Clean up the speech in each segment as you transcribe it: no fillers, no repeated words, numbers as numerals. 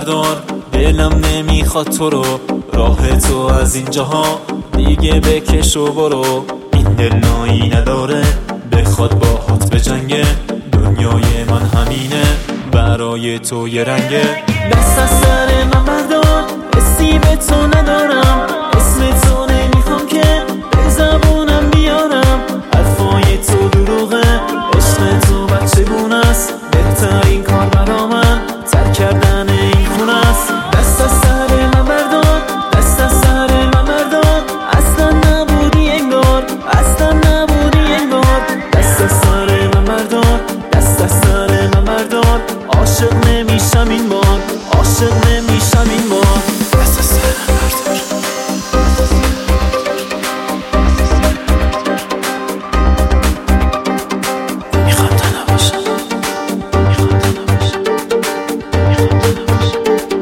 بردار، دلم نمیخواد تو رو، راه تو از اینجاها دیگه بکش و برو. این دل نایی نداره بخواد باهات به جنگه، دنیای من همینه برای تو یه رنگه. دست از سر من بردار، حسی به تو ندارم، اسم تو نمیخوام که به زبونم بیارم. حرفای تو دروغه، عشق تو بچگونه است، بهترین کار برا من ترک کردن این خونه است. دست از سر من بردار، دست از سر من بردار، اصلا نبودی انگار، اصلا نبودی انگار. دست از سر من بردار، دست از سر من بردار، عاشق نمیشم این بار، عاشق نمیشم این بار. دست از سر من بردار. میخوام تنها باشم، میخوام تنها باشم، میخوام تنها باشم.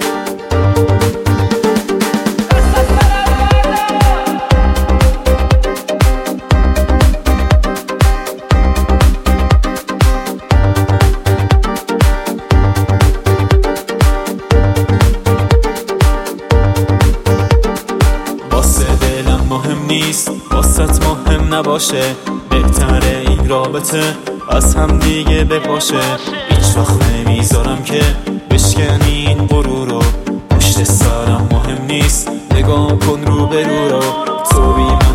واسه دلم مهم نیست، واسط مهم نباشه، بهتره این رابطه از هم دیگه بپاشه. هیچ وقت نمیذارم که بشکنی این غرور رو، پشت سرم مهم نیست، نگاه کن رو به رو رو. تو بی من